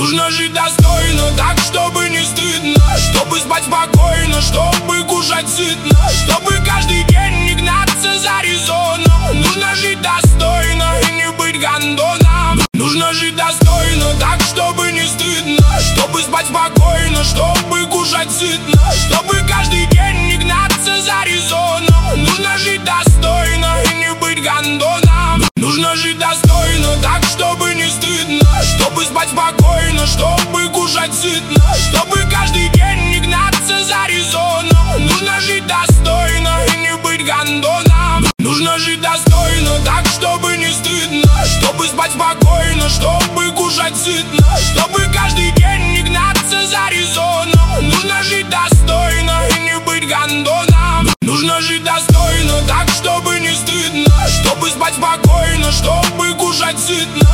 Нужно жить достойно, так, чтобы не стыдно, чтобы спать спокойно, чтобы кушать сытно, чтобы каждый день не гнаться за резоном. Нужно жить достойно и не быть гондоном. Нужно жить достойно, так, чтобы не стыдно, чтобы спать спокойно, чтобы кушать сытно, чтобы каждый день не гнаться за резоном. Нужно жить достойно и не быть гондоном. Нужно жить достойно, так, чтобы не стыдно, чтобы спать спокойно, чтобы кушать сытно, чтобы каждый день не гнаться за резоном. Нужно жить достойно и не быть гондоном. Нужно жить достойно, так, чтобы не стыдно, чтобы спать спокойно, чтобы кушать сытно, чтобы каждый день не гнаться за резоном. Нужно жить достойно и не быть гондоном. Нужно жить достойно, так, чтобы не стыдно, чтобы спать спокойно, чтобы кушать сытно,